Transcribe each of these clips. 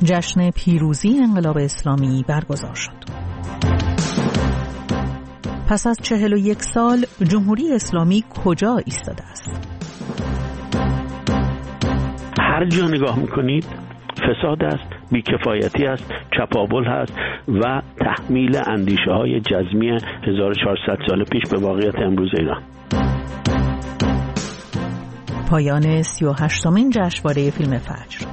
جشن پیروزی انقلاب اسلامی برگزار شد. پس از 41 سال جمهوری اسلامی کجا ایستاده است؟ هر جا نگاه میکنید فساد است، بیکفایتی است، چپاول هست و تحمیل اندیشه های جزمی 1400 سال پیش به واقعیت امروز ایران. پایان 38مین جشنواره فیلم فجر.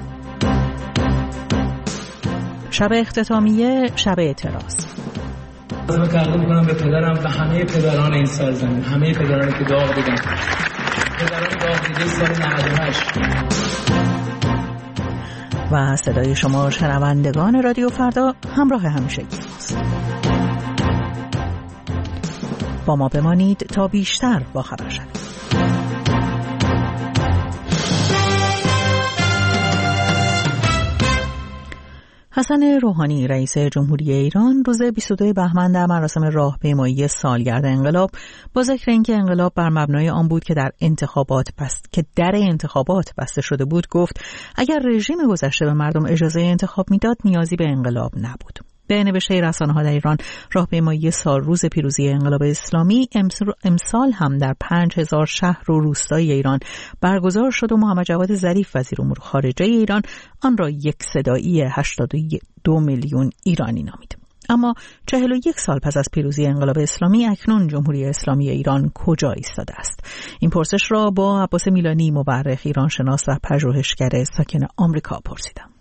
شب اختتامیه، شب اعتراض. تقدیم کنم به پدرم و همه پدران این سرزمین، همه پدرانی که داغ دیدن، پدران داغ دیده سال 98. و صدای شما شنوندگان رادیو فردا همراه همیشگی ماست. با ما بمانید تا بیشتر باخبر شوید. حسن روحانی رئیس جمهوری ایران روز 22 بهمن در مراسم راهپیمایی سالگرد انقلاب با ذکر اینکه انقلاب بر مبنای آن بود که در انتخابات بسته شده بود گفت اگر رژیم گذشته به مردم اجازه انتخاب میداد نیازی به انقلاب نبود. به نوشته رسانه‌ها در ایران راهپیمایی سالروز پیروزی انقلاب اسلامی امسال هم در 5000 شهر و روستای ایران برگزار شد و محمد جواد ظریف وزیر امور خارجه ایران آن را یک صدایی 82 میلیون ایرانی نامید. اما 41 سال پس از پیروزی انقلاب اسلامی اکنون جمهوری اسلامی ایران کجا ایستاده است؟ این پرسش را با عباس میلانی مورخ ایرانشناس و پژوهشگر ساکن آمریکا پرسیدم.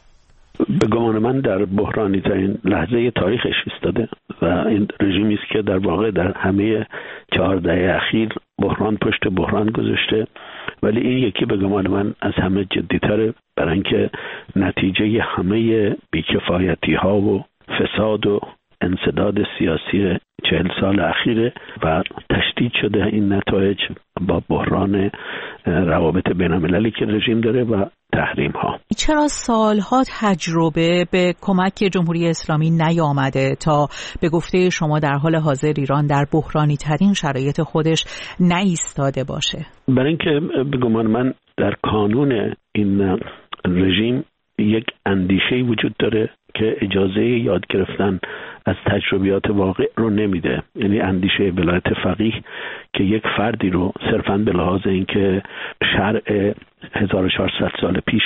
به گمان من در بحرانی ترین لحظه تاریخش ایستاده و این رژیمی است که در واقع در همه 4 دهه اخیر بحران پشت بحران گذاشته، ولی این یکی به گمان من از همه جدی‌تره، برای اینکه نتیجه همه بیکفایتی ها و فساد و انسداد سیاسی 40 سال اخیره و تشدید شده این نتایج با بحران روابط بین‌المللی که رژیم داره و تحریم ها. چرا سالها تجربه به کمک جمهوری اسلامی نیامده تا به گفته شما در حال حاضر ایران در بحرانی ترین شرایط خودش نایستاده باشه؟ برای اینکه به گمان من در کانون این رژیم یک اندیشه‌ای وجود داره که اجازه یاد گرفتن از تجربیات واقع رو نمیده، یعنی اندیشه ولایت فقیه که یک فردی رو صرفاً به لحاظ اینکه شرع 1400 سال پیش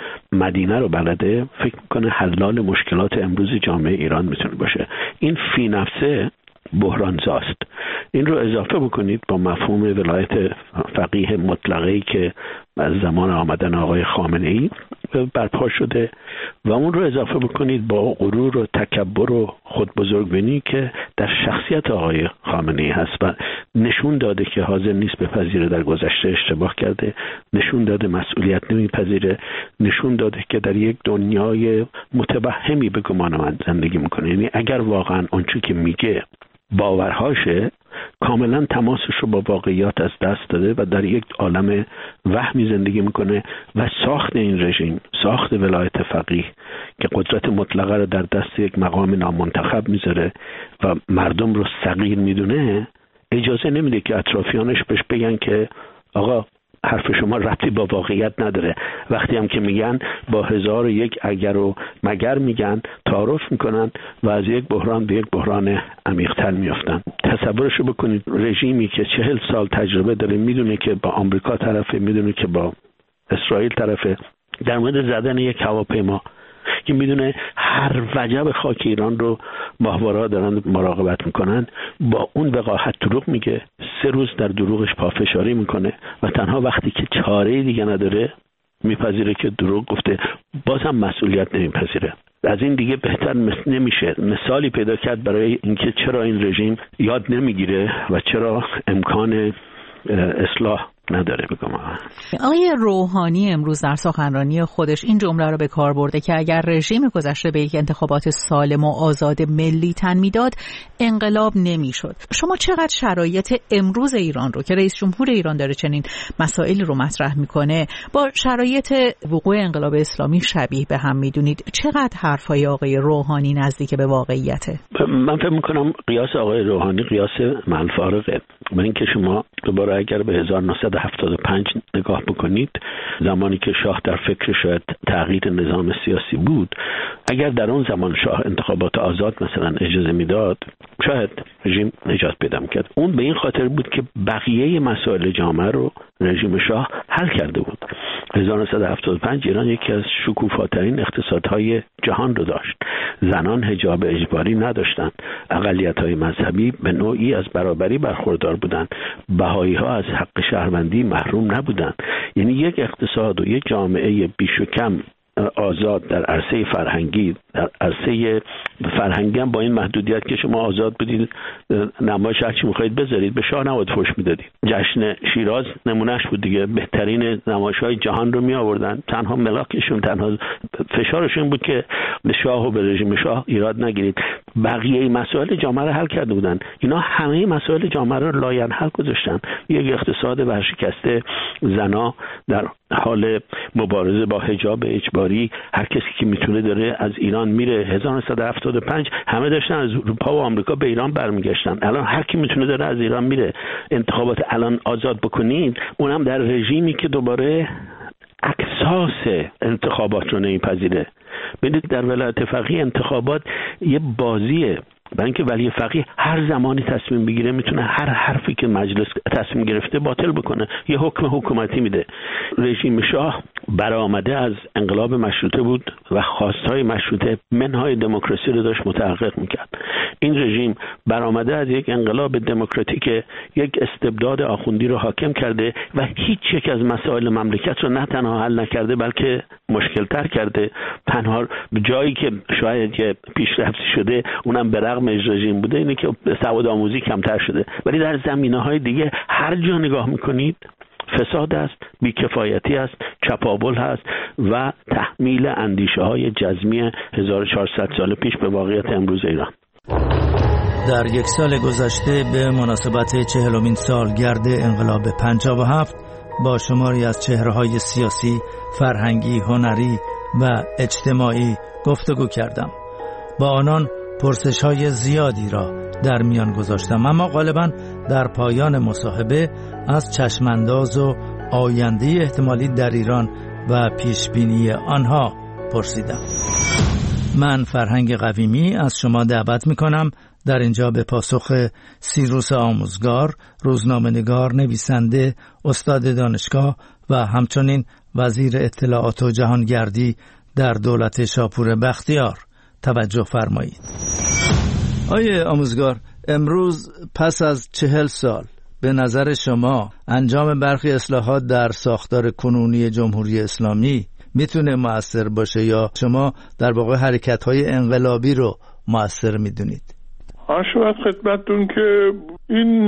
مدینه رو بلده فکر میکنه حلال مشکلات امروز جامعه ایران میتونه باشه. این فی نفسه بحران زاست. این رو اضافه بکنید با مفهوم ولایت فقیه مطلقه‌ای که از زمان آمدن آقای خامنه‌ای برپا شده و اون رو اضافه بکنید با غرور و تکبر و خودبزرگبینی که در شخصیت آقای خامنه‌ای هست و نشون داده که حاضر نیست بپذیره در گذشته اشتباه کرده، نشون داده مسئولیت نمیپذیره، نشون داده که در یک دنیای متوهمی به گمان من زندگی میکنه. یعنی اگر واقعا اونچه که میگه باورهاشه، کاملا تماسش رو با واقعیات از دست داده و در یک عالم وهمی زندگی میکنه و ساخت این رژیم، ساخت ولایت فقیه که قدرت مطلقه رو در دست یک مقام نامنتخب میذاره و مردم رو صغیر میدونه، اجازه نمیده که اطرافیانش بهش بگن که آقا حرف شما ربطی با واقعیت نداره. وقتی هم که میگن با 1001 اگر و مگر میگن، تعارف میکنن و از یک بحران به یک بحران عمیق‌تر میافتن. تصورشو بکنید، رژیمی که 40 سال تجربه داره، میدونه که با آمریکا طرفه، میدونه که با اسرائیل طرفه، در مورد زدن یک هواپیما که میدونه هر وجب خاک ایران رو ماهواره‌ها دارن مراقبت میکنن، با اون وقاحت دروغ میگه، 3 روز در دروغش پافشاری میکنه و تنها وقتی که چاره دیگه نداره میپذیره که دروغ گفته، بازم مسئولیت نمیپذیره. از این دیگه بهتر نمیشه مثالی پیدا کرد برای اینکه چرا این رژیم یاد نمیگیره و چرا امکان اصلاح نداره. بگم آقای روحانی امروز در سخنرانی خودش این جمله رو به کار برده که اگر رژیم گذشته به یک انتخابات سالم و آزاد ملی تن میداد انقلاب نمیشد. شما چقدر شرایط امروز ایران رو که رئیس جمهور ایران داره چنین مسائلی رو مطرح میکنه با شرایط وقوع انقلاب اسلامی شبیه به هم میدونید؟ چقدر حرفای آقای روحانی نزدیک به واقعیته؟ من فکر میکنم قیاس آقای روحانی قیاس منفعرقه. من اینکه شما دوباره اگر به 1975 نگاه بکنید، زمانی که شاه در فکر شاید تغییر نظام سیاسی بود، اگر در اون زمان شاه انتخابات آزاد مثلا اجازه میداد، شاید رژیم نجات پیدا می‌کرد. اون به این خاطر بود که بقیه مسائل جامعه رو رژیم شاه حل کرده بود. 1975 ایران یکی از شکوفاترین اقتصادهای جهان رو داشت. زنان حجاب اجباری نداشتند. اقلیت‌های مذهبی به نوعی از برابری برخوردار بودند. بهایی‌ها از حق شهروندی محروم نبودند. یعنی یک اقتصاد و یک جامعه بیش و کم آزاد در عرصه فرهنگی، در عرصه فرهنگی هم با این محدودیت که شما آزاد بدید نمایش هر چی می‌خواید بذارید، به شاه نباید فحش میدادید. جشن شیراز نمونهش بود دیگه، بهترین نمایش‌های جهان رو می آوردن. تنها ملاکشون، تنها فشارشون بود که به شاه و به رژیم شاه ایراد نگیرید. بقیه مسائل جامعه رو حل کرده بودن. اینا همه مسائل جامعه رو لاینحل گذاشتن. یک اقتصاد ورشکسته، زنا در حال مبارزه با حجاب اجباری، هر کسی که میتونه داره از ایران میره. 1975 همه داشتن از اروپا و آمریکا به ایران برمیگشتن. الان هر کی میتونه داره از ایران میره. انتخابات الان آزاد بکنید، اونم در رژیمی که دوباره اکساس انتخابات رو نمیپذیره. ببینید در ولایت فقیه انتخابات یه بازیه، برای اینکه ولی فقیه هر زمانی تصمیم بگیره میتونه هر حرفی که مجلس تصمیم گرفته باطل بکنه، یه حکم حکومتی میده. رژیم شاه برآمده از انقلاب مشروطه بود و خواستهای مشروطه منهای دموکراسی رو داشت متحقق میکرد. این رژیم برآمده از یک انقلاب دموکراتیک، یک استبداد آخوندی رو حاکم کرده و هیچ یک از مسائل مملکت رو نه تنها حل نکرده بلکه مشکل تر کرده. تنها جایی که شاید یه پیشرفتی شده اونم به رغم رژیم بوده اینه که سواد آموزی کمتر شده، ولی در زمینه‌های دیگه هر جا نگاه میکنید فساد است، بیکفایتی است، چپاول هست و تحمیل اندیشه‌های جزمی 1400 سال پیش به واقعیت امروز ایران. در یک سال گذشته به مناسبت 40مین سالگرد انقلاب 57 با شماری از چهره‌های سیاسی، فرهنگی، هنری و اجتماعی گفتگو کردم. با آنان پرسش‌های زیادی را در میان گذاشتم، اما غالباً در پایان مصاحبه از چشمانداز و آینده احتمالی در ایران و پیشبینی آنها پرسیدم. من فرهنگ قویمی از شما دعوت می‌کنم در اینجا به پاسخ سیروس آموزگار، روزنامه‌نگار، نویسنده، استاد دانشگاه و همچنین وزیر اطلاعات و جهانگردی در دولت شاپور بختیار توجه فرمایید. آیه آموزگار، امروز پس از 40 سال به نظر شما انجام برخی اصلاحات در ساختار کنونی جمهوری اسلامی میتونه مؤثر باشه یا شما در واقع حرکت‌های انقلابی رو مؤثر میدونید؟ شاید خدمتتون که این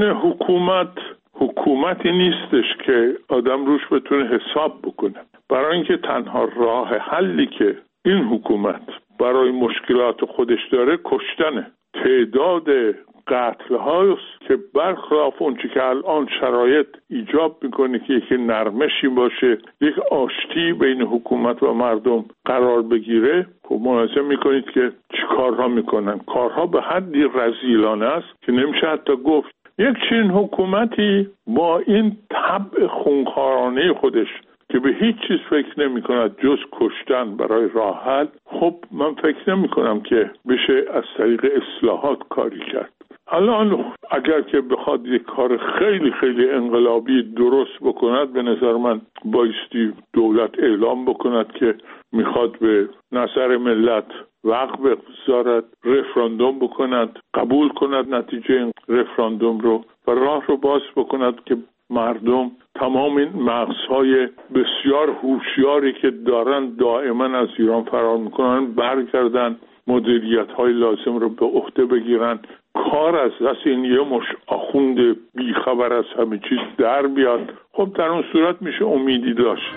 حکومتی نیستش که آدم روش بتونه حساب بکنه. برای اینکه تنها راه حلی که این حکومت برای مشکلات خودش داره کشتنه. تعداد قتل هاست که برخلاف اون چی که الان شرایط ایجاب میکنه که یک نرمشی باشه، یک آشتی بین حکومت و مردم قرار بگیره، خب ملاحظه میکنید که چی کارها میکنن. کارها به حدی رذیلانه است که نمیشه حتی گفت. یک چنین حکومتی با این طبع خونخوارانه خودش که به هیچ چیز فکر نمی کند جز کشتن برای راه حل، خب من فکر نمی کنم که بشه از طریق اصلاحات کاری کرد. الان اگر که بخواد یک کار خیلی خیلی انقلابی درست بکند، به نظر من بایستی دولت اعلام بکند که میخواد به نظر ملت وقت بگذارد، رفراندوم بکند، قبول کند نتیجه رفراندوم رو و راه رو باز بکند که مردم تمام این مغزهای بسیار هوشیاری که دارن دائما از ایران فرار میکنن برگردن، مدیریت‌های لازم رو به عهده بگیرن، کار از دست این یه مش آخوند بیخبر از همه چیز در بیاد. خب در اون صورت میشه امیدی داشت.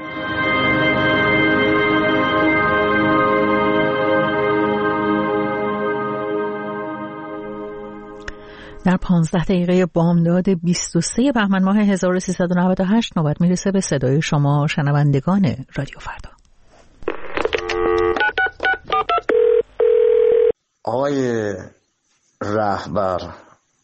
در 15 دقیقه بامداد 23 بهمن ماه 1398 نوبت میرسه به صدای شما شنوندگان رادیو فردا. آقای رهبر،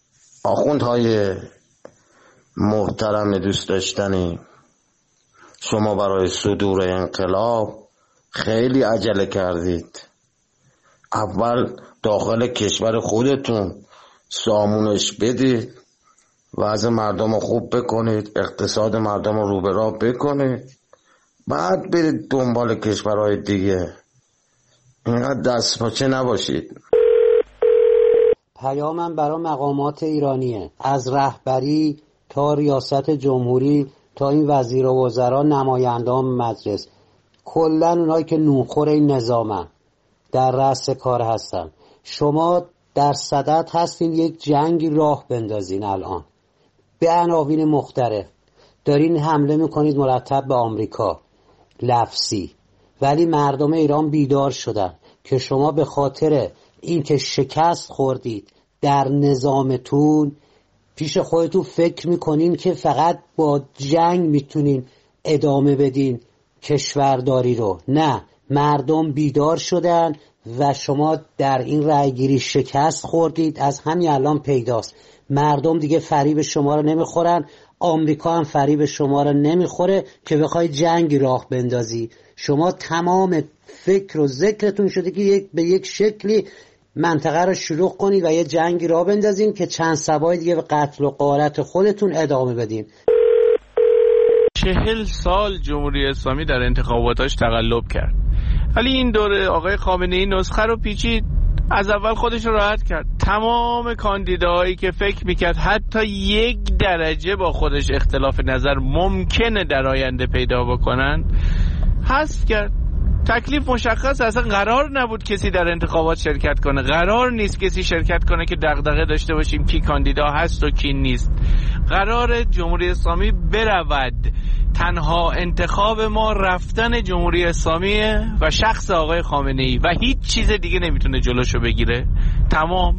آخوندهای محترم دوست داشتنی، شما برای صدور انقلاب خیلی عجله کردید. اول داخل کشور خودتون سامونش بدید، وضع مردم رو خوب بکنید، اقتصاد مردم رو به راه بکنید، بعد برید دنبال کشورهای دیگه. اینقدر دست پاچه نباشید. پیامم برای مقامات ایرانیه، از رهبری تا ریاست جمهوری تا این وزیر و وزرا، نمایندان مجلس، کلا اونایی که نونخور این نظامن در رأس کار هستن. شما در صدد هستین یک جنگی راه بندازین. الان به عناوین مختلف دارین حمله میکنید مرتب به آمریکا لفظی، ولی مردم ایران بیدار شدن که شما به خاطر اینکه شکست خوردید در نظامتون پیش خودتون فکر میکنین که فقط با جنگ میتونین ادامه بدین کشورداری رو. نه، مردم بیدار شدن و شما در این رأیگیری شکست خوردید. از همین الان پیداست مردم دیگه فریب شما رو نمیخورن، آمریکا هم فریب شما رو نمیخوره که بخوای جنگی راه بندازی. شما تمام فکر و ذکرتون شده که به یک شکلی منطقه رو شلوغ کنید و یه جنگی راه بندازین که چند سبای دیگه به قتل و غارت خودتون ادامه بدین. 40 سال جمهوری اسلامی در انتخاباتاش تقلب کرد، ولی این دوره آقای خامنه‌ای نسخه رو پیچید، از اول خودش رو راحت کرد. تمام کاندیداهایی که فکر میکرد حتی 1 درجه با خودش اختلاف نظر ممکنه در آینده پیدا بکنن حذف کرد. تکلیف مشخص، اصلا قرار نبود کسی در انتخابات شرکت کنه، قرار نیست کسی شرکت کنه که دغدغه داشته باشیم کی کاندیدا هست و کی نیست. قرار جمهوری اسلامی برود، تنها انتخاب ما رفتن جمهوری اسلامی و شخص آقای خامنه‌ای و هیچ چیز دیگه نمیتونه جلوشو بگیره. تمام.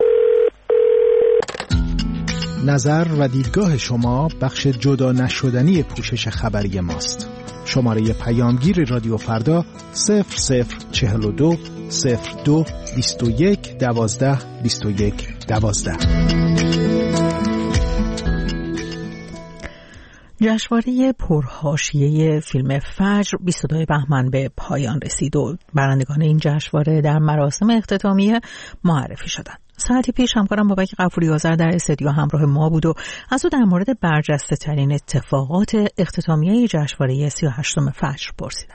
نظر و دیدگاه شما بخش جدا نشدنی پوشش خبری ماست. شماره پیامگیر رادیو فردا 0042 02 21 12 21 12. جشنواره پرحاشیه فیلم فجر 22 بهمن به پایان رسید و برندگان این جشنواره در مراسم اختتامیه معرفی شدند. ساعتی پیش همکارم بابک غفوری آذر در استودیو همراه ما بود و از او در مورد برجسته ترین اتفاقات اختتامیه جشنواره 38 فجر پرسیدم.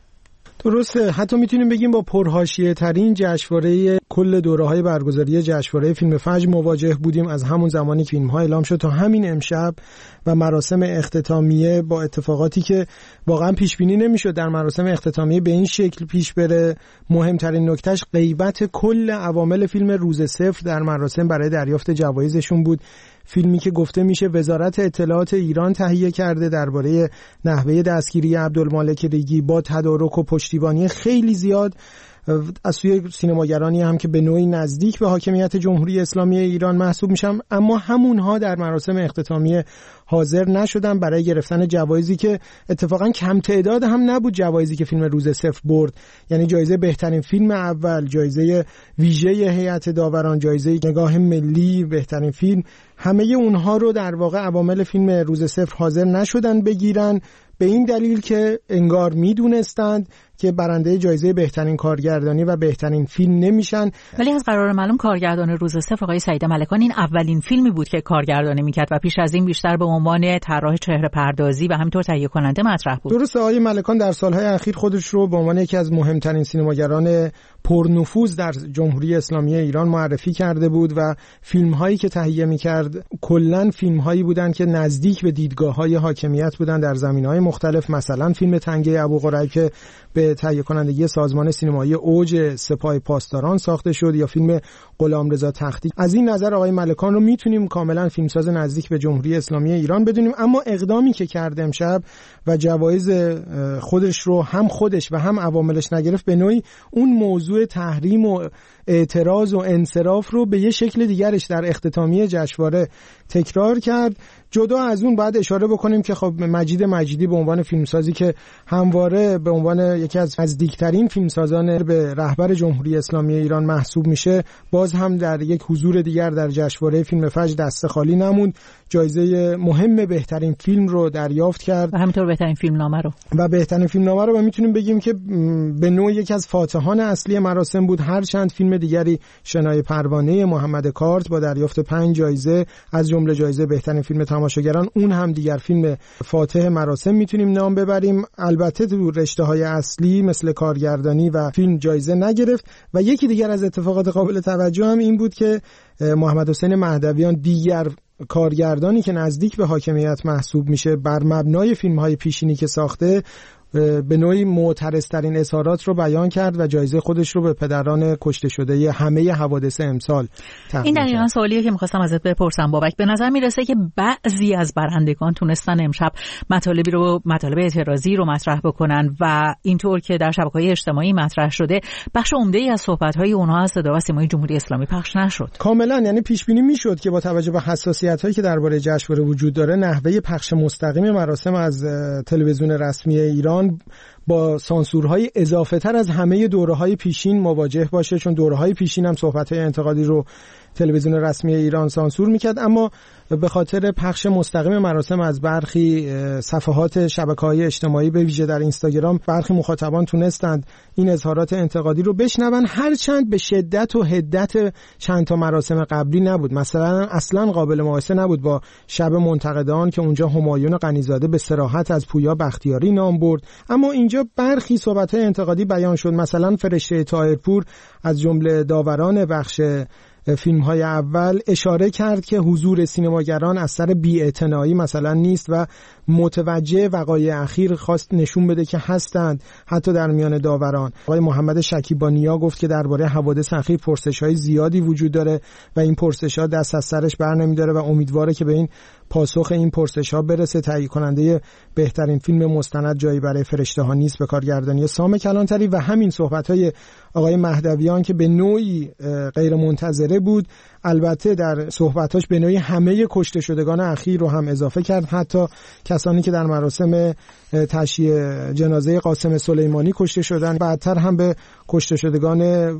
درسته، حتی میتونیم بگیم با پرحاشیه ترین جشنواره کل دوره‌های برگزاری جشنواره فیلم فجر مواجه بودیم از همون زمانی که فیلم‌ها اعلام شد تا همین امشب و مراسم اختتامیه با اتفاقاتی که واقعا پیش بینی نمی‌شد در مراسم اختتامیه به این شکل پیش بره. مهمترین نکتهش غیبت کل عوامل فیلم روز صفر در مراسم برای دریافت جوایزشون بود. فیلمی که گفته میشه وزارت اطلاعات ایران تهیه کرده درباره نحوه دستگیری عبدالمالک ریگی با تدارک و پشتیبانی خیلی زیاد از سوی سینماگرانی هم که به نوعی نزدیک به حاکمیت جمهوری اسلامی ایران محسوب میشن، اما همونها در مراسم اختتامیه حاضر نشدن برای گرفتن جوایزی که اتفاقا کم تعداد هم نبود. جوایزی که فیلم روز صفر برد، یعنی جایزه بهترین فیلم اول، جایزه ویژه هیئت داوران، جایزه نگاه ملی بهترین فیلم، همه اونها رو در واقع عوامل فیلم روز صفر حاضر نشدن بگیرن، به این دلیل که انگار میدونستند که برنده جایزه بهترین کارگردانی و بهترین فیلم نمیشن. ولی از قرار معلوم کارگردان روز صفر آقای سعید ملکان این اولین فیلمی بود که کارگردانی میکرد و پیش از این بیشتر به عنوان طراح چهره پردازی و همینطور تهیه کننده مطرح بود. درسته، آقای ملکان در سالهای اخیر خودش رو به عنوان یکی از مهمترین سینماگران پرنفوذ در جمهوری اسلامی ایران معرفی کرده بود و فیلم‌هایی که تهیه می‌کرد کلاً فیلم‌هایی بودند که نزدیک به دیدگاه‌های حاکمیت بودند در زمینه‌های مختلف. مثلا فیلم تنگه ابوقرعه که به تهیه کنندگی سازمان سینمایی اوج سپاه پاسداران ساخته شد، یا فیلم غلامرضا تختی. از این نظر آقای ملکان رو میتونیم کاملا فیلمساز نزدیک به جمهوری اسلامی ایران بدونیم. اما اقدامی که کرد امشب و جوایز خودش رو هم خودش و هم عواملش نگرفت، به نوعی اون موضوع تحریم و اعتراض و انصراف رو به یه شکل دیگرش در اختتامیه جشنواره تکرار کرد. جدا از اون باید اشاره بکنیم که خب مجید مجیدی به عنوان فیلمسازی که همواره به عنوان یکی از نزدیکترین فیلمسازان به رهبر جمهوری اسلامی ایران محسوب میشه، باز هم در یک حضور دیگر در جشنواره فیلم فجر دست خالی نموند. جایزه مهم بهترین فیلم رو دریافت کرد و همینطور بهترین فیلمنامه رو و میتونیم بگیم که به نوعی یکی از فاتحان اصلی مراسم بود. هر چند فیلم دیگری شنای پروانه محمد کارت با دریافت 5 جایزه از جمله جایزه بهترین فیلم تماشاگران، اون هم دیگر فیلم فاتح مراسم میتونیم نام ببریم. البته تو رشته‌های اصلی مثل کارگردانی و فیلم جایزه نگرفت. و یکی دیگر از اتفاقات قابل توجه هم این بود که محمد حسین مهدویان، دیگر کارگردانی که نزدیک به حاکمیت محسوب میشه، بر مبنای فیلم‌های پیشینی که ساخته به نوعی معترض‌ترین اظهارات رو بیان کرد و جایزه خودش رو به پدران کشته شده همه حوادث امسال تقدیم کرد. این دقیقاً سوالیه که می‌خواستم ازت بپرسم بابک. به نظر میرسه که بعضی از برندگان تونستن امشب مطالب اعتراضی رو مطرح بکنن و اینطور که در شبکه‌های اجتماعی مطرح شده، بخش عمده‌ای از صحبت‌های اونها از صدا و سیمای جمهوری اسلامی پخش نشد. کاملاً، یعنی پیش بینی می‌شد که با توجه به حساسیت‌هایی که درباره جشنواره وجود داره، نحوه پخش مستقیم مراسم از تلویزیون رسمی ایران با سانسورهای اضافه تر از همه دوره‌های پیشین مواجه باشه، چون دوره‌های پیشین هم صحبت‌های انتقادی رو تلویزیون رسمی ایران سانسور میکرد، اما به خاطر پخش مستقیم مراسم از برخی صفحات شبکه‌های اجتماعی به ویژه در اینستاگرام، برخی مخاطبان تونستند این اظهارات انتقادی رو بشنون، هرچند به شدت و حدت چند تا مراسم قبلی نبود. مثلا اصلا قابل مقایسه نبود با شب منتقدان که اونجا همایون غنیزاده به صراحت از پویا بختیاری نام برد، اما اینجا برخی صحبت‌های انتقادی بیان شد. مثلا فرشته طاهرپور از جمله داوران بخش فیلم‌های اول اشاره کرد که حضور سینماگران از سر بی‌اعتنایی مثلا نیست و متوجه وقایع اخیر خواست نشون بده که هستند حتی در میان داوران. آقای محمد شکیبانیا گفت که درباره حوادث اخیر پرسش‌های زیادی وجود داره و این پرسش‌ها دست از سرش بر نمی‌داره و امیدواره که به این پاسخ این پرسش‌ها برسه. تهیه کننده بهترین فیلم مستند جایی برای فرشته ها نیست به کارگردانی سام کلانتری. و همین صحبت‌های آقای مهدویان که به نوعی غیر منتظره بود، البته در صحبتاش به نوعی همه کشته شدگان اخیر رو هم اضافه کرد، حتی کسانی که در مراسم تشییع جنازه قاسم سلیمانی کشته شدن، بعدتر هم به کشته شدگان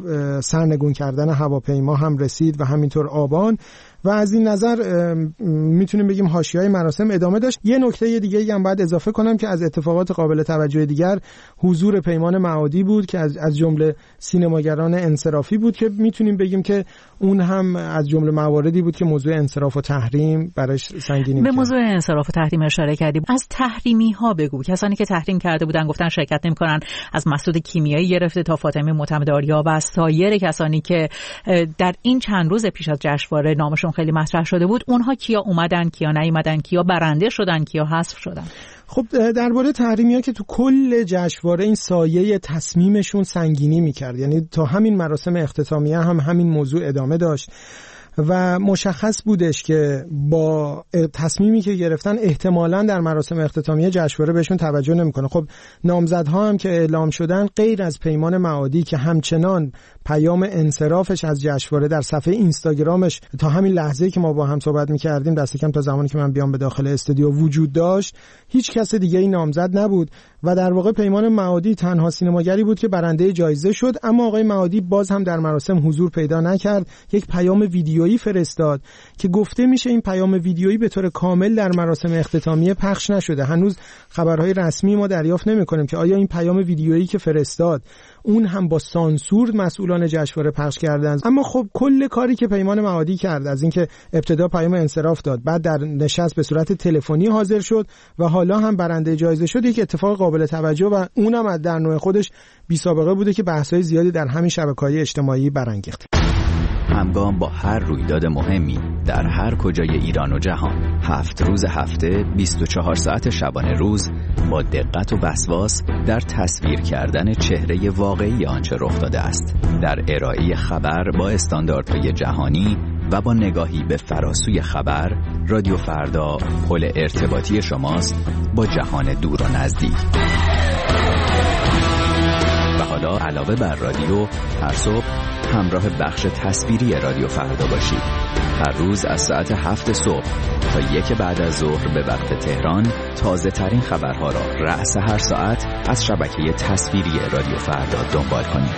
سرنگون کردن هواپیما هم رسید و همینطور آبان. و از این نظر میتونیم بگیم حاشیه‌های مراسم ادامه داشت. یه نکته دیگه هم باید اضافه کنم که از اتفاقات قابل توجه دیگر حضور پیمان معادی بود که از جمله سینماگران انصرافی بود که میتونیم بگیم که اون هم از جمله مواردی بود که موضوع انصراف و تحریم براش سنگینی به موضوع انصراف و تحریم اشاره کردیم. از تحریمی ها بگو. کسانی که تحریم کرده بودن گفتن شرکت نمی‌کنن، از مسعود کیمیایی گرفته تا فاطمه معتمدآریا و از سایر کسانی که در این چند روز پیش از جشنواره نامشون خیلی مطرح شده بود، اونها کیا اومدن، کیا نیومدن، کیا برنده شدن، کیا حذف شدن. خب درباره تحریمی‌ها که تو کل جشنواره این سایه تصمیمشون سنگینی می‌کرد، یعنی تا همین مراسم اختتامیه هم همین موضوع ادامه داشت و مشخص بودش که با تصمیمی که گرفتن احتمالاً در مراسم اختتامیه جشنواره بهشون توجه نمی‌کنه. خب نامزدها هم که اعلام شدن، غیر از پیمان معادی که همچنان پیام انصرافش از جشنواره در صفحه اینستاگرامش تا همین لحظه‌ای که ما با هم صحبت می‌کردیم، دست کم تا زمانی که من بیام به داخل استودیو وجود داشت، هیچ کس دیگه این نامزد نبود و در واقع پیمان معادی تنها سینماگری بود که برنده جایزه شد. اما آقای معادی باز هم در مراسم حضور پیدا نکرد. یک پیام ویدیویی فرستاد که گفته میشه این پیام ویدیویی به طور کامل در مراسم اختتامیه پخش نشده. هنوز خبرهای رسمی ما دریافت نمی‌کنیم که آیا این پیام ویدیویی که فرستاد اون هم با سانسور مسئولان جشنواره پخش کردن. اما خب کل کاری که پیمان معادی کرد، از اینکه ابتدا پیام انصراف داد، بعد در نشست به صورت تلفنی حاضر شد و حالا هم برنده جایزه شد، یک اتفاق قابل توجه و اونم در نوع خودش بی سابقه بوده که بحث‌های زیادی در همین شبکه‌های اجتماعی برانگیخت. همگام با هر رویداد مهمی در هر کجای ایران و جهان، 7 روز هفته 24 ساعت شبانه روز با دقت و وسواس در تصویر کردن چهره واقعی آنچه رخ داده است، در ارائه خبر با استانداردهای جهانی و با نگاهی به فراسوی خبر، رادیو فردا پل ارتباطی شماست با جهان دور و نزدیک. و حالا علاوه بر رادیو، هر صبح همراه بخش تصویری رادیو فردا باشید. هر روز از ساعت 7 صبح تا 1 بعد از ظهر به وقت تهران تازه ترین خبرها را رأس هر ساعت از شبکه تصویری رادیو فردا دنبال کنید.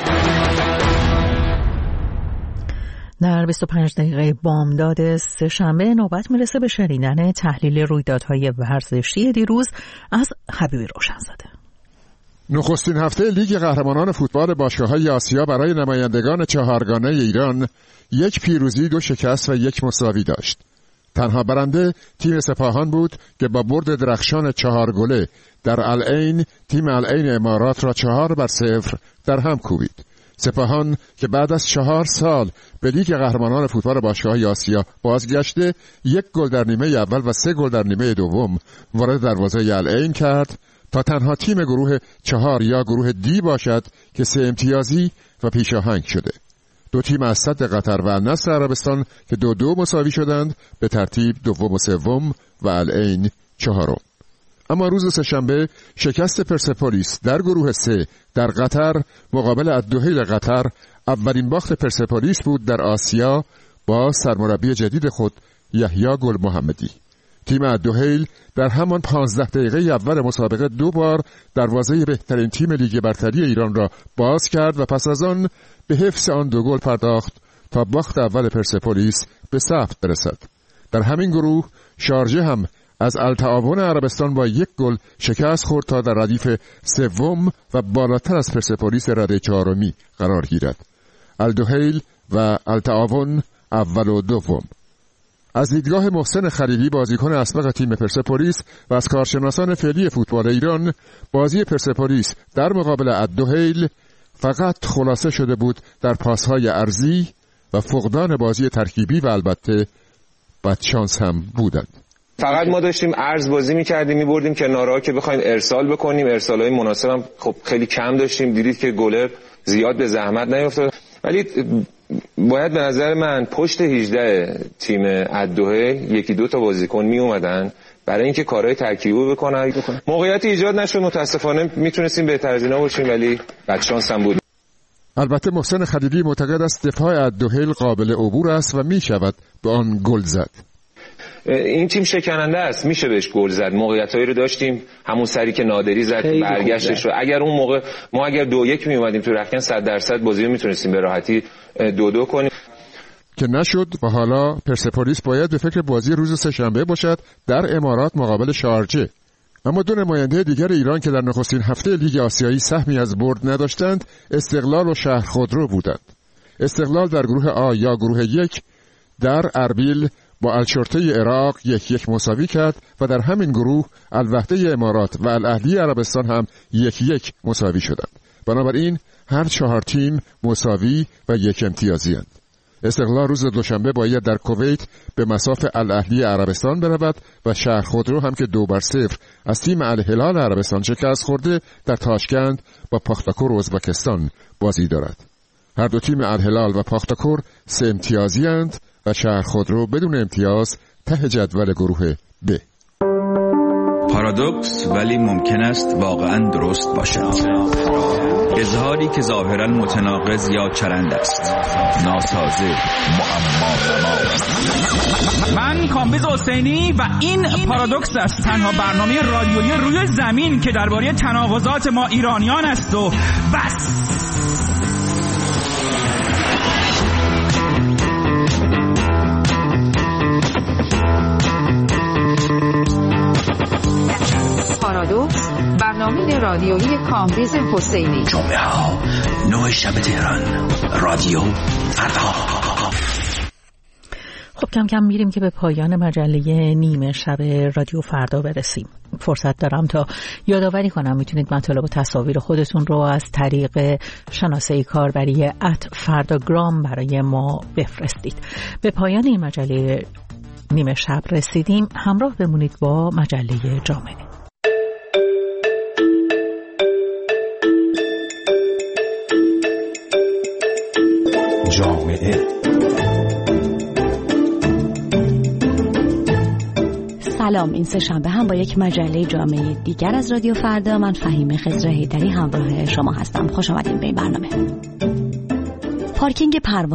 در 25 دقیقه بامداد سه‌شنبه نوبت میرسه به شنیدن تحلیل رویدادهای ورزشی دیروز از حبیبی روشنزاده. نخستین هفته لیگ قهرمانان فوتبال باشگاه‌های آسیا برای نمایندگان چهارگانه ایران 1 پیروزی، 2 شکست و 1 مساوی داشت. تنها برنده تیم سپاهان بود که با برد درخشان 4 گله در العین تیم العین امارات را 4-0 در هم کوبید. سپاهان که بعد از 4 سال به لیگ قهرمانان فوتبال باشگاه‌های آسیا بازگشته 1 گل در نیمه اول و 3 گل در نیمه دوم وارد دروازه العین کرد تا تنها تیم گروه 4 یا گروه دی باشد که 3 امتیازی و پیشاهنگ شده. 2 تیم از صد قطر و النصر عربستان که 2-2 مساوی شدند به ترتیب دوم و سوم و العین 4م. اما روز سه‌شنبه شکست پرسپولیس در گروه 3 در قطر مقابل الدحیل قطر اولین باخت پرسپولیس بود در آسیا با سرمربی جدید خود یحیی گل محمدی. تیم الدحیل در همان 15 دقیقه اول مسابقه 2 بار دروازه بهترین تیم لیگ برتری ایران را باز کرد و پس از آن به حفظ آن 2 گل پرداخت تا باخت اول پرسپولیس به ثبت برسد. در همین گروه شارجه هم از التعاون عربستان با 1 گل شکست خورد تا در ردیف سوم و بالاتر از پرسپولیس رده 4می قرار گیرد. الدحیل و التعاون اول و دوم. از دیدگاه محسن خلیلی بازیکن اسبق تیم پرسپولیس و از کارشناسان فعلی فوتبال ایران، بازی پرسپولیس در مقابل الدحیل فقط خلاصه شده بود در پاس‌های عرضی و فقدان بازی ترکیبی و البته بدشانس هم بودند. فقط ما داشتیم عرض بازی می‌کردیم، می‌بردیم کناره‌ها که بخوایم ارسال بکنیم، ارسال‌های مناسب هم خب خیلی کم داشتیم. دیدید که گلر زیاد به زحمت نیفتاد، ولی باید به نظر من پشت 18 تیم الدحیل 1-2 تا بازیکن می اومدن برای اینکه کارهای ترکیبی بکنن. موقعیت ایجاد نشد، متاسفانه میتونستیم بهتر از اینا باشیم ولی بدشانس هم بود. البته محسن خلیلی معتقد است دفاع الدحیل قابل عبور است و میشود به آن گل زد. این تیم شکننده است، میشه بهش گل زد. موقعیتایی رو داشتیم، همون سری که نادری زد برگشتش رو. اگر اون موقع ما اگر 2-1 می اومدیم تو رختکن 100% بازی رو میتونستیم به راحتی 2-2 کنیم که نشد و حالا پرسپولیس باید به فکر بازی روز سه‌شنبه باشد در امارات مقابل شارجه. اما 2 نماینده دیگر ایران که در نخستین هفته لیگ آسیایی سهمی از برد نداشتند، استقلال و شهرخودرو بودند. استقلال در گروه آ یا گروه 1 در اربیل با الشرطه عراق 1-1 مساوی کرد و در همین گروه الوحده امارات و الاهلی عربستان هم 1-1 مساوی شدند. بنابراین هر 4 تیم مساوی و 1 امتیازی اند. استقلال روز دوشنبه باید در کویت به مصاف الاهلی عربستان برود و شهرخودرو هم که 2-0 از تیم الهلال عربستان شکست خورده در تاشکند با پاختاکور ازبکستان بازی دارد. هر 2 تیم الهلال و پاختاکور 3 امتیازی اند و شهرخودرو بدون امتیاز ته جدول گروه ب. پارادوکس ولی ممکن است واقعا درست باشد. اظهاری که ظاهرا متناقض یا چرند است، ناسازه، معما. من کامبیز حسینی و این پارادوکس است، تنها برنامه رادیویی روی زمین که درباره تناقضات ما ایرانیان است و بس. پارادوکس، برنامه رادیویی کامبیز حسینی. جمعه ها 9 شب تهران، رادیو فردا. خب کم کم میریم که به پایان مجله نیمه شب رادیو فردا برسیم. فرصت دارم تا یادآوری کنم میتونید مطالب و تصاویر خودتون رو از طریق شناسه کاربری @فرداگرام برای ما بفرستید. به پایان این مجله نیمه شب رسیدیم. همراه بمونید با مجله جامعه. سلام، این سه‌شنبه هم با یک مجله جامعه دیگر از رادیو فردا، من فهیمه خضر حیدری همراه شما هستم. خوش آمدین به این برنامه. پارکینگ پروانه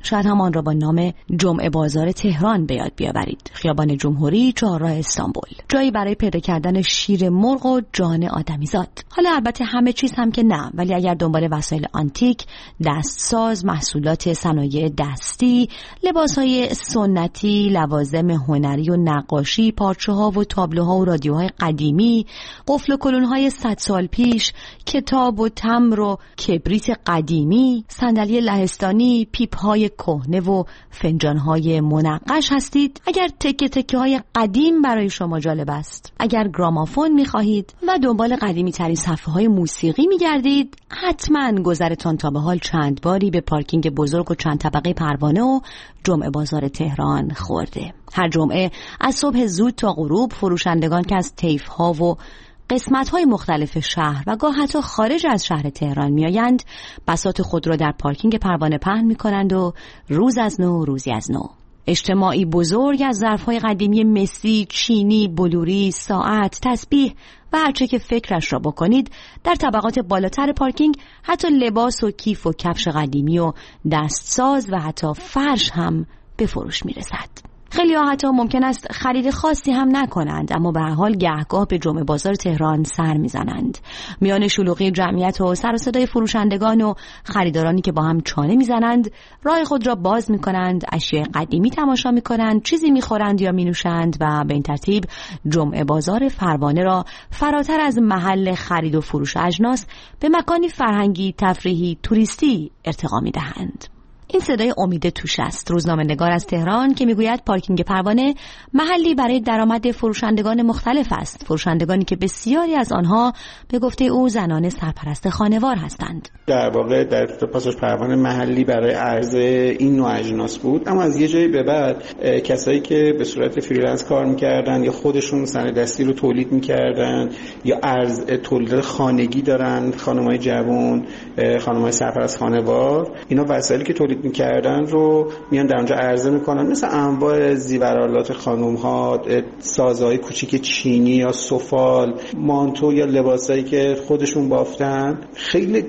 شاید هم آن را با نام جمعه بازار تهران به یاد بیاورید. خیابان جمهوری، چهارراه استانبول، جایی برای پیدا کردن شیر مرغ و جان آدمیزاد. حالا البته همه چیز هم که نه، ولی اگر دنبال وسایل آنتیک، دستساز، محصولات صنایع دستی، لباسهای سنتی، لوازم هنری و نقاشی، پارچه‌ها و تابلوها و رادیوهای قدیمی، قفل و کلون‌های 100 سال پیش، کتاب و تمر و کبریت قدیمی، صندلی لهستانی، پیپ‌های کهنه و فنجان‌های منقش هستید، اگر تکه تکه‌های قدیم برای شما جالب است، اگر گرامافون می‌خواهید و دنبال قدیمی‌ترین صفحه‌های موسیقی می‌گردید، حتماً گذرتان تا به حال چند باری به پارکینگ بزرگ و چند طبقه پروانه و جمعه بازار تهران خورده. هر جمعه از صبح زود تا غروب فروشندگان که از طیف‌ها و قسمت‌های مختلف شهر و گاه حتی خارج از شهر تهران میآیند، بساط خود را در پارکینگ پروانه پهن می‌کنند و روز از نو روزی از نو اجتماعی بزرگ از ظرف‌های قدیمی مسی، چینی، بلوری، ساعت، تسبیح و هرچه که فکرش را بکنید در طبقات بالاتر پارکینگ، حتی لباس و کیف و کفش قدیمی و دستساز و حتی فرش هم به فروش میرسد. خیلی ها حتی ممکن است خرید خاصی هم نکنند، اما به هر حال گهگاه به جمعه بازار تهران سر میزنند. میان شلوغی جمعیت و سر و صدای فروشندگان و خریدارانی که با هم چانه میزنند، راه خود را باز میکنند، اشیاء قدیمی تماشا میکنند، چیزی میخورند یا مینوشند و به این ترتیب جمعه بازار پروانه را فراتر از محل خرید و فروش اجناس به مکانی فرهنگی، تفریحی، توریستی ارتقا میدهند. این صدای امید توش است، روزنامه‌نگار از تهران، که میگوید پارکینگ پروانه محلی برای درآمد فروشندگان مختلف است، فروشندگانی که بسیاری از آنها به گفته او زنان سرپرست خانوار هستند. در واقع در پاساژ پروانه محلی برای عرض این نوع اجناس بود، اما از یه جایی به بعد کسایی که به صورت فریلنس کار می‌کردن یا خودشون صنایع دستی رو تولید می‌کردن یا تولید خانگی دارن، خانم‌های جوان، خانم‌های سرپرست خانوار، اینا وسایلی که تولید میکردن رو میان در اونجا عرضه میکنن، مثل انواع زیورآلات خانوم‌ها، سازهای کوچیک چینی یا سفال، مانتو یا لباسایی که خودشون بافتن. خیلی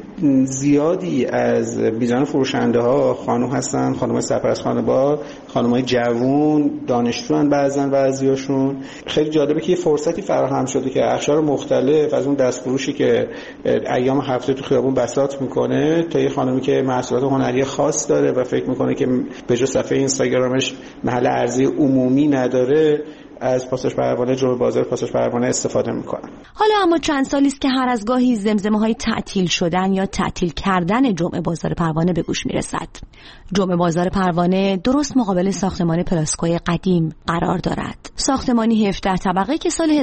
زیادی از بیزان فروشنده ها خانم هستن، خانم‌های سرپرست خانوار، خانم‌های جوان، دانشجوان، بعضیاشون. خیلی جالبه که یه فرصتی فراهم شده که اقشار مختلف از اون دستفروشی که ایام هفته تو خیابون بساط میکنه تا یه خانمی که محصولات هنری خاص داره و فکر میکنه که به جز صفحه اینستاگرامش محل عرضه عمومی نداره، از پاساژ پروانه، جمعه بازار پاساژ پروانه استفاده میکنن. حالا اما چند سالی است که هر از گاهی زمزمه‌های تعطیل شدن یا تعطیل کردن جمعه بازار پروانه به گوش میرسد. جمعه بازار پروانه درست مقابل ساختمان پلاسکوی قدیم قرار دارد. ساختمانی 17 طبقه که سال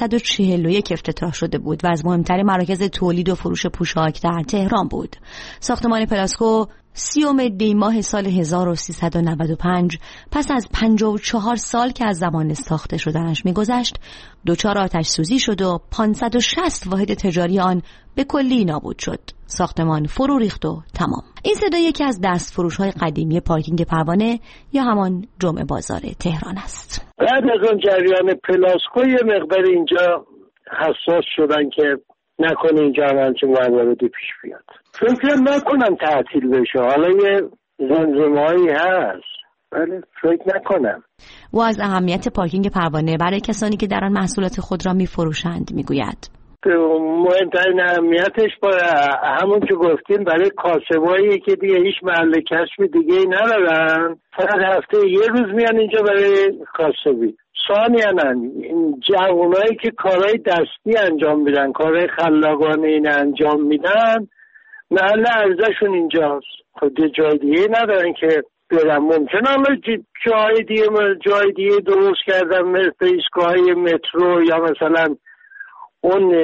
1341 افتتاح شده بود و از مهمترین مراکز تولید و فروش پوشاک در تهران بود. ساختمان پلاسکو 30 دی ماه سال 1395 پس از 54 سال که از زمان ساخته شدنش میگذشت، دچار آتش سوزی شد و 560 واحد تجاری آن به کلی نابود شد. ساختمان فرو ریخت و تمام. این صدا یکی از دستفروش‌های قدیمی پارکینگ پروانه یا همان جمعه بازار تهران است. بعد از اون جریان پلاسکو یه مقدار اینجا حساس شدن که نکنه اینجا همچین مواردی پیش بیاد. فکر نکنم تعطیل بشه. حالا یه زمزمه‌هایی هست ولی فکر نکنم. و از اهمیت پارکینگ پروانه برای کسانی که در آن محصولات خود را می‌فروشند میگوید. مهمترین اهمیتش با همون که گفتیم برای کاسبایی که دیگه هیچ محل کسب دیگه ای ندارن، فقط هفته یه روز میان اینجا برای کاسبی. ثانیاً جوانایی که کارهای دستی انجام میدن، کارهای خلاقانه این انجام میدن، محل عرضشون اینجاست. خود جای دیگه ندارن که برن. ممکنه حالا جای دیگه درست کردن مثل ایستگاه‌های مترو یا مثلا اون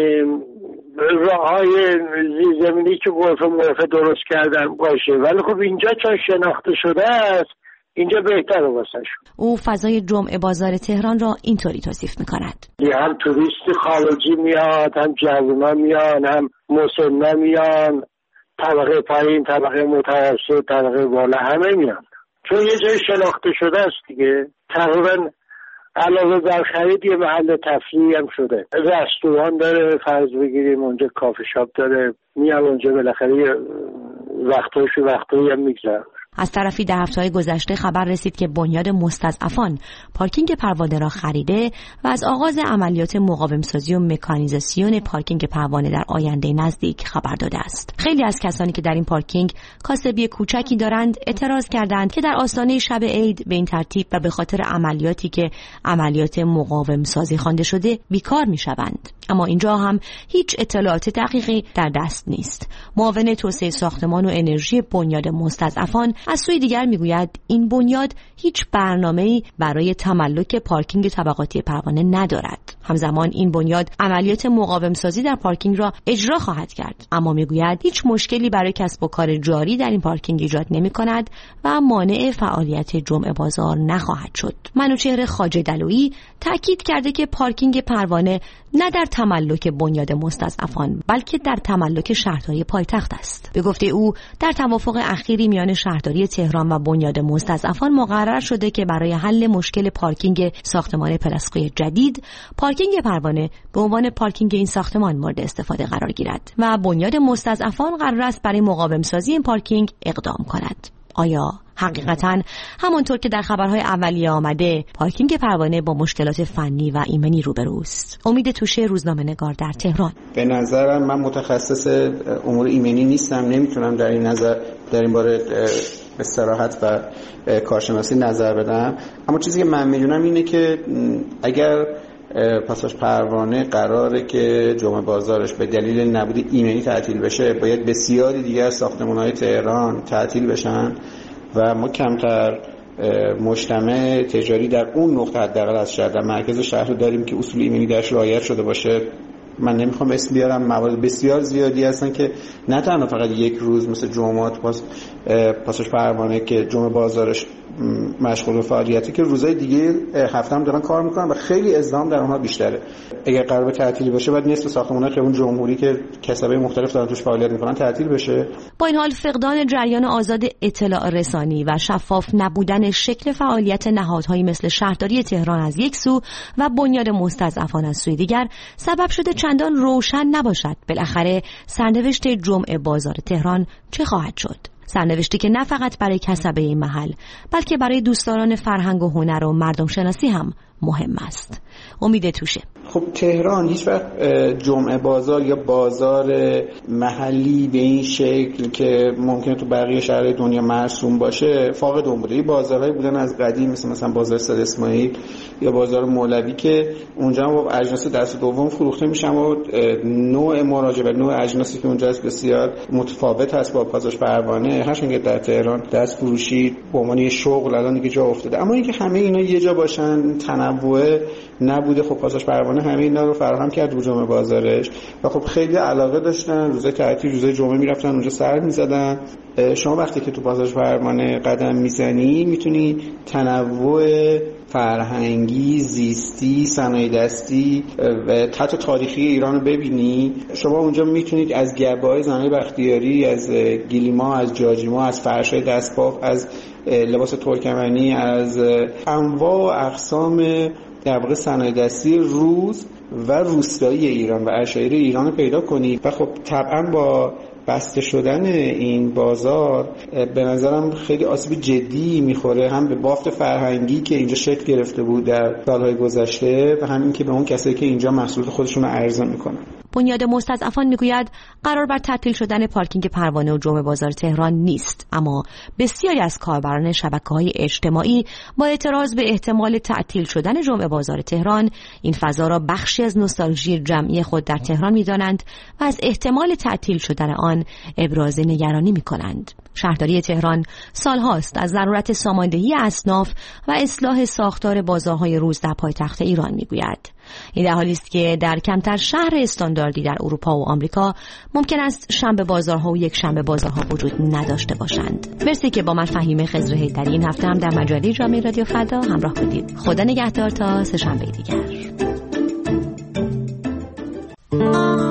راه‌های زیرزمینی که غرفه درست کردن باشه، ولی خب اینجا چون شناخته شده است اینجا بهتره واسه شون. او فضای جمعه بازار تهران را اینطوری توصیف می‌کند: هم توریست خارجی میاد، هم جوونا میان، هم مسنا میان، طبقه پایین، طبقه متوسط، طبقه بالا، همه میان. چون یه جای شناخته شده است دیگه. تقریبا علاوه بر خرید یه محل تفریحی هم شده. رستوران داره، فرض بگیریم اونجا کافی شاپ داره، میان اونجا بالاخره وقتایی هم میگذره. از طرفی در هفته‌های گذشته خبر رسید که بنیاد مستضعفان پارکینگ پروانه را خریده و از آغاز عملیات مقاوم‌سازی و مکانیزاسیون پارکینگ پروانه در آینده نزدیک خبر داده است. خیلی از کسانی که در این پارکینگ کاسبی کوچکی دارند اعتراض کردند که در آستانه شب عید به این ترتیب و به خاطر عملیاتی که عملیات مقاوم‌سازی خوانده شده بیکار می‌شوند. اما اینجا هم هیچ اطلاعات دقیقی در دست نیست. معاون توسعه ساختمان و انرژی بنیاد مستضعفان از سوی دیگر میگوید این بنیاد هیچ برنامه‌ای برای تملک پارکینگ طبقاتی پروانه ندارد. همزمان این بنیاد عملیات مقاوم‌سازی در پارکینگ را اجرا خواهد کرد، اما میگوید هیچ مشکلی برای کسب و کار جاری در این پارکینگ ایجاد نمی‌کند و مانع فعالیت جمعه بازار نخواهد شد. منوچهر خواجه دلویی تاکید کرده که پارکینگ پروانه نه در تملک بنیاد مستضعفان بلکه در تملک شهرداری پایتخت است. به گفته او در توافق اخیری میان شهرداری تهران و بنیاد مستضعفان مقرر شده که برای حل مشکل پارکینگ ساختمان پلاسکوی جدید پارکینگ پروانه به عنوان پارکینگ این ساختمان مورد استفاده قرار گیرد و بنیاد مستضعفان قرار است برای مقاوم سازی این پارکینگ اقدام کند. آیا حقیقتاً همانطور که در خبرهای اولیه آمده پارکینگ پروانه با مشکلات فنی و ایمنی روبروست؟ امید توشه، روزنامه‌نگار در تهران. به نظرم من متخصص امور ایمنی نیستم، نمیتونم در این باره به صراحت و کارشناسی نظر بدم، اما چیزی که من میدونم اینه که اگر پاساژ پروانه قراره که جمعه بازارش به دلیل نبود ایمنی تعطیل بشه، باید بسیاری دیگر ساختمان‌های تهران تعطیل بشن و ما کمتر مجتمع تجاری در اون نقطه حداقل از شهر در مرکز شهر رو داریم که اصول ایمنی درش رعایت شده باشه. من نمیخوام اسم بیارم، موارد بسیار زیادی هستن که نه تنها فقط یک روز مثل جمعات پاساژ پروانه که جمعه بازارش مشغول به فعالیتی، که روزهای دیگه هفته هم دارن کار میکنن و خیلی ازدحام در اونها بیشتره. اگر قرار به تعطیلی باشه باید نصف ساختمان‌های خیابون جمهوری که کسبه مختلف دارن توش فعالیت میکنن تعطیل بشه. با این حال فقدان جریان آزاد اطلاع رسانی و شفاف نبودن شکل فعالیت نهادهایی مثل شهرداری تهران از یک سو و بنیاد مستضعفان از سوی دیگر سبب شده چندان روشن نباشد بالاخره سرنوشت جمعه بازار تهران چه خواهد شد. سرنوشتی که نه فقط برای کسبه این محل بلکه برای دوستداران فرهنگ و هنر و مردم شناسی هم مهم است. امید توشه. خب تهران هیچ وقت جمعه بازار یا بازار محلی به این شکل که ممکنه تو بقیه شهرهای دنیا مرسوم باشه فاقد اون بوده. بازارهایی بودن از قدیم مثلا بازار سید اسماعیل یا بازار مولوی که اونجا هم با اجناس دست دوم فروخته میشن و نوع مراجعه نوع اجناسی که اونجا است بسیار متفاوت هست با پاساژ پروانه. هرچند که در تهران دست فروشی به عنوان یه شغل الان دیگه جا افتاده، اما اینکه همه اینا یه جا باشن تنوع نبوده. خب پاساژ پروانه همه اینا رو فراهم کرد رو جمعه بازارش و خب خیلی علاقه داشتن، روزهای تعطیل روزهای جمعه میرفتن اونجا سر میزدن. شما وقتی که تو پاساژ پروانه قدم میزنی میتونی تنوع فرهنگی، زیستی، صنایع دستی و حتی تاریخی ایران رو ببینی. شما اونجا میتونید از گربه‌های زنای بختیاری، از گلیما، از جاجیما، از فرش‌های دستباف، از لباس ترکمنی، از انواع و اقسام در واقع صنایع دستی روز و روستایی ایران و عشایر ایران رو پیدا کنید. و خب طبعا با بسته شدن این بازار به نظرم خیلی آسیب جدی میخوره، هم به بافت فرهنگی که اینجا شکل گرفته بود در سالهای گذشته و همین که به اون کسایی که اینجا محصولات خودشون رو عرضه میکنن. بنیاد مستضعفان میگوید قرار بر تعطیل شدن پارکینگ پروانه و جمعه بازار تهران نیست، اما بسیاری از کاربران شبکه‌های اجتماعی با اعتراض به احتمال تعطیل شدن جمعه بازار تهران این فضا را بخشی از نوستالژی جمعی خود در تهران میدانند و از احتمال تعطیل شدن آن ابراز نگرانی میکنند. شهرداری تهران سالهاست از ضرورت ساماندهی اصناف و اصلاح ساختار بازارهای روز در پایتخت ایران میگوید. این در حالی است که در کمتر شهر استانداردی در اروپا و آمریکا ممکن است شنبه بازارها و یک شنبه بازارها وجود نداشته باشند. مرسی که با من فهیمه خضر حیدری این هفته هم در مجله جامعه رادیو فردا همراه بودید. خدا نگهدار تا سه شنبه دیگر.